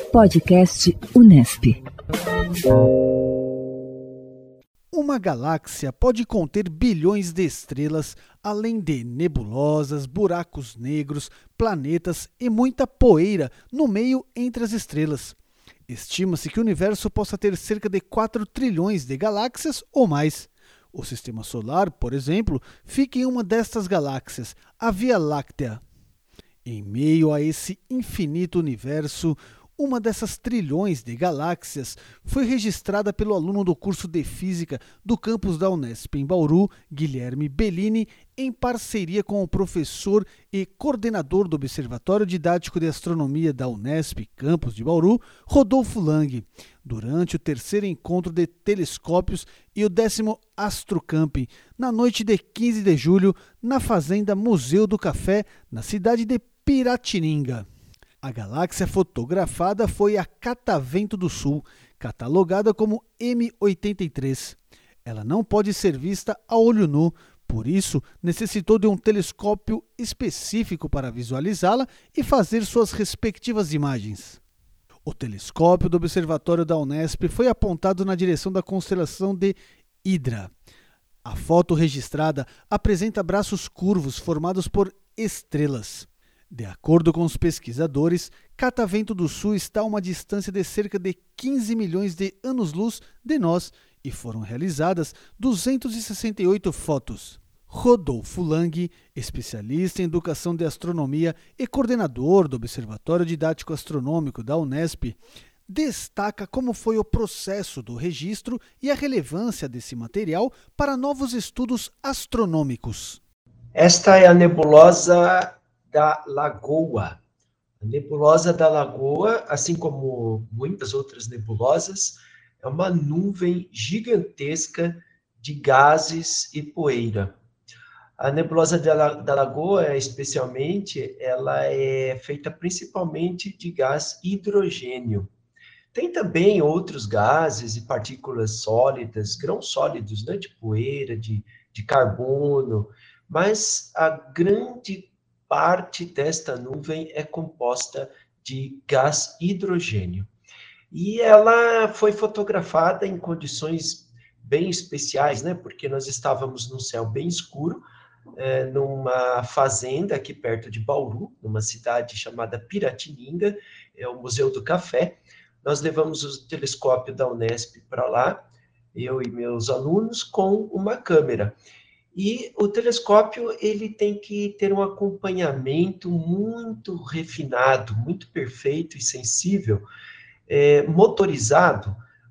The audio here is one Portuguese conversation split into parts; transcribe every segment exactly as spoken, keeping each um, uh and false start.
Podcast Unesp. Uma galáxia pode conter bilhões de estrelas, além de nebulosas, buracos negros, planetas e muita poeira no meio entre as estrelas. Estima-se que o universo possa ter cerca de quatro trilhões de galáxias ou mais. O Sistema Solar, por exemplo, fica em uma destas galáxias, a Via Láctea. Em meio a esse infinito universo, uma dessas trilhões de galáxias foi registrada pelo aluno do curso de Física do campus da Unesp em Bauru, Guilherme Bellini, em parceria com o professor e coordenador do Observatório Didático de Astronomia da Unesp, campus de Bauru, Rodolfo Lang, durante o terceiro encontro de telescópios e o décimo Astrocamp, na noite de quinze de julho, na Fazenda Museu do Café, na cidade de Piratininga. A galáxia fotografada foi a Catavento do Sul, catalogada como M oitenta e três. Ela não pode ser vista a olho nu, por isso necessitou de um telescópio específico para visualizá-la e fazer suas respectivas imagens. O telescópio do Observatório da Unesp foi apontado na direção da constelação de Hidra. A foto registrada apresenta braços curvos formados por estrelas. De acordo com os pesquisadores, Catavento do Sul está a uma distância de cerca de quinze milhões de anos-luz de nós e foram realizadas duzentas e sessenta e oito fotos. Rodolfo Lang, especialista em educação de astronomia e coordenador do Observatório Didático Astronômico da Unesp, destaca como foi o processo do registro e a relevância desse material para novos estudos astronômicos. Esta é a nebulosa da Lagoa. A nebulosa da Lagoa, assim como muitas outras nebulosas, é uma nuvem gigantesca de gases e poeira. A nebulosa da, da Lagoa, especialmente, ela é feita principalmente de gás hidrogênio. Tem também outros gases e partículas sólidas, grãos sólidos, né, de poeira, de, de carbono, mas a grande parte desta nuvem é composta de gás hidrogênio. E ela foi fotografada em condições bem especiais, né? Porque nós estávamos num céu bem escuro, é, numa fazenda aqui perto de Bauru, numa cidade chamada Piratininga, é o Museu do Café. Nós levamos o telescópio da Unesp para lá, eu e meus alunos, com uma câmera. E o telescópio ele tem que ter um acompanhamento muito refinado, muito perfeito e sensível, é, motorizado,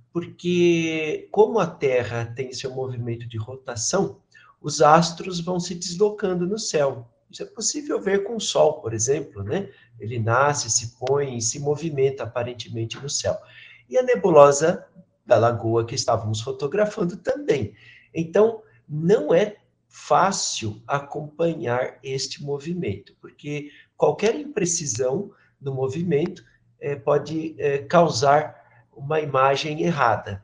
porque como a Terra tem seu movimento de rotação, os astros vão se deslocando no céu. Isso é possível ver com o Sol, por exemplo, né? Ele nasce, se põe, se movimenta aparentemente no céu. E a nebulosa da Lagoa que estávamos fotografando também. Então, não é fácil acompanhar este movimento, porque qualquer imprecisão no movimento eh, pode eh, causar uma imagem errada.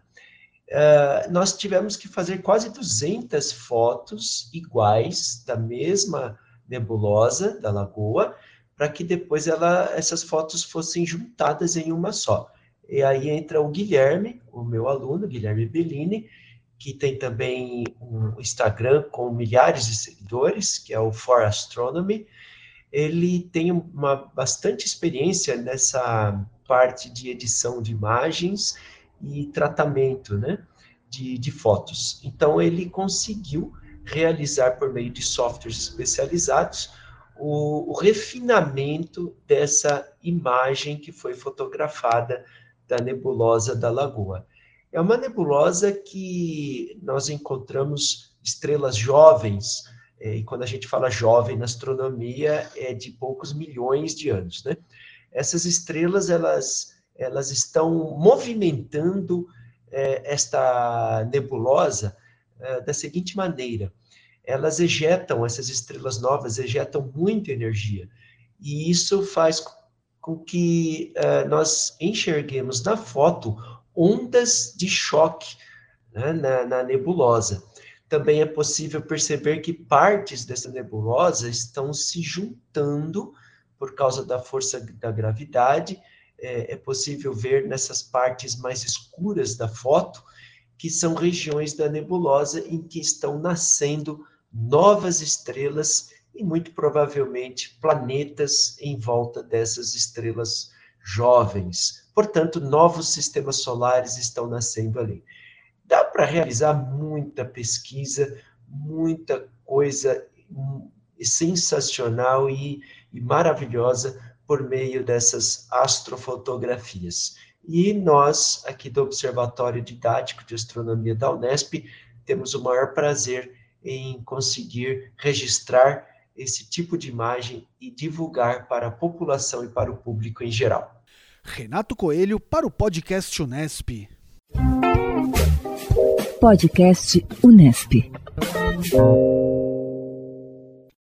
Uh, nós tivemos que fazer quase duzentas fotos iguais da mesma nebulosa da Lagoa, para que depois ela, essas fotos fossem juntadas em uma só. E aí entra o Guilherme, o meu aluno, Guilherme Bellini, que tem também um Instagram com milhares de seguidores, que é o For Astronomy. Ele tem uma bastante experiência nessa parte de edição de imagens e tratamento, né, de, de fotos. Então, ele conseguiu realizar, por meio de softwares especializados, o, o refinamento dessa imagem que foi fotografada da nebulosa da Lagoa. É uma nebulosa que nós encontramos estrelas jovens, e quando a gente fala jovem na astronomia, é de poucos milhões de anos, né? Essas estrelas, elas, elas estão movimentando é, esta nebulosa é, da seguinte maneira: elas ejetam, essas estrelas novas ejetam muita energia, e isso faz com que é, nós enxerguemos na foto ondas de choque, né, na, na nebulosa. Também é possível perceber que partes dessa nebulosa estão se juntando por causa da força da gravidade, é, é possível ver nessas partes mais escuras da foto, que são regiões da nebulosa em que estão nascendo novas estrelas e muito provavelmente planetas em volta dessas estrelas jovens. Portanto, novos sistemas solares estão nascendo ali. Dá para realizar muita pesquisa, muita coisa sensacional e, e maravilhosa por meio dessas astrofotografias. E nós, aqui do Observatório Didático de Astronomia da Unesp, temos o maior prazer em conseguir registrar esse tipo de imagem e divulgar para a população e para o público em geral. Renato Coelho para o podcast Unesp. Podcast Unesp.